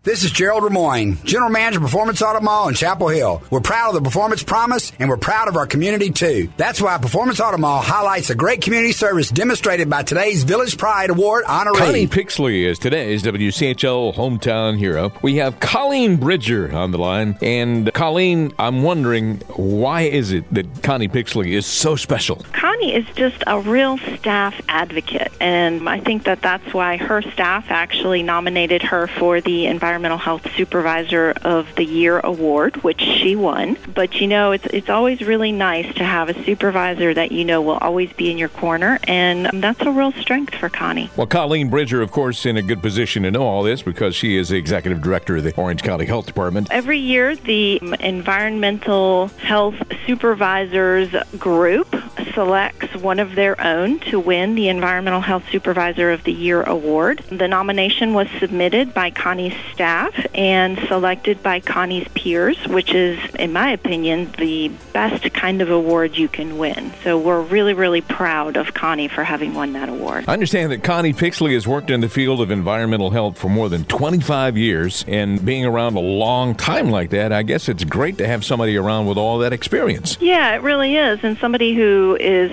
This is Gerald Ramoyne, General Manager of Performance Auto Mall in Chapel Hill. We're proud of the Performance Promise, and we're proud of our community, too. That's why Performance Auto Mall highlights the great community service demonstrated by today's Village Pride Award honoree. Connie Pixley is today's WCHL Hometown Hero. We have Colleen Bridger on the line. And Colleen, I'm wondering, why is it that Connie Pixley is so special? Connie is just a real staff advocate, and I think that that's why her staff actually nominated her for the Environmental Health Supervisor of the Year award, which she won. But it's always really nice to have a supervisor that will always be in your corner, and that's a real strength for Connie. Well, Colleen Bridger, of course, in a good position to know all this because she is the Executive Director of the Orange County Health Department. Every year, the Environmental Health Supervisors group selects one of their own to win the Environmental Health Supervisor of the Year award. The nomination was submitted by Connie's staff and selected by Connie's peers, which is, in my opinion, the best kind of award you can win. So we're really, really proud of Connie for having won that award. I understand that Connie Pixley has worked in the field of environmental health for more than 25 years, and being around a long time like that, I guess it's great to have somebody around with all that experience. Yeah, it really is, and somebody who is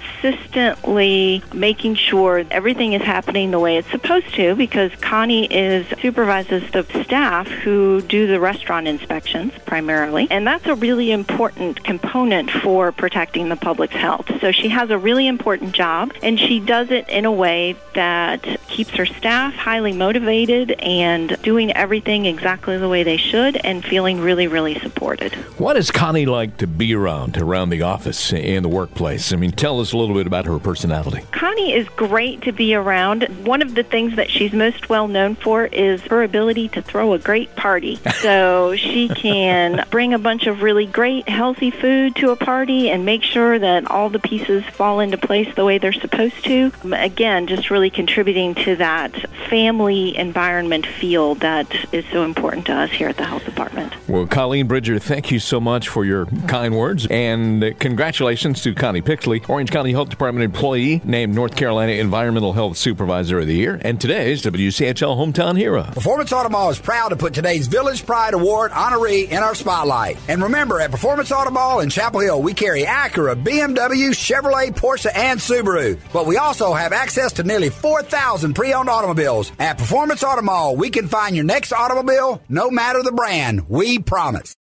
consistently making sure everything is happening the way it's supposed to, because Connie supervises the staff who do the restaurant inspections primarily, and that's a really important component for protecting the public's health. So she has a really important job, and she does it in a way that keeps her staff highly motivated and doing everything exactly the way they should and feeling really, really supported. What is Connie like to be around the office and the workplace? I mean, tell us a little bit about her personality. Connie is great to be around. One of the things that she's most well known for is her ability to throw a great party. So she can bring a bunch of really great, healthy food to a party and make sure that all the pieces fall into place the way they're supposed to. Again, just really contributing to that family environment feel that is so important to us here at the Health Department. Well, Colleen Bridger, thank you so much for your kind words, and congratulations to Connie Pixley, Orange County Health Department employee named North Carolina Environmental Health Supervisor of the Year, and today's WCHL Hometown Hero. Performance Auto Mall is proud to put today's Village Pride Award honoree in our spotlight. And remember, at Performance Auto Mall in Chapel Hill, we carry Acura, BMW, Chevrolet, Porsche, and Subaru. But we also have access to nearly 4,000 pre-owned automobiles. At Performance Auto Mall, we can find your next automobile, no matter the brand. We promise.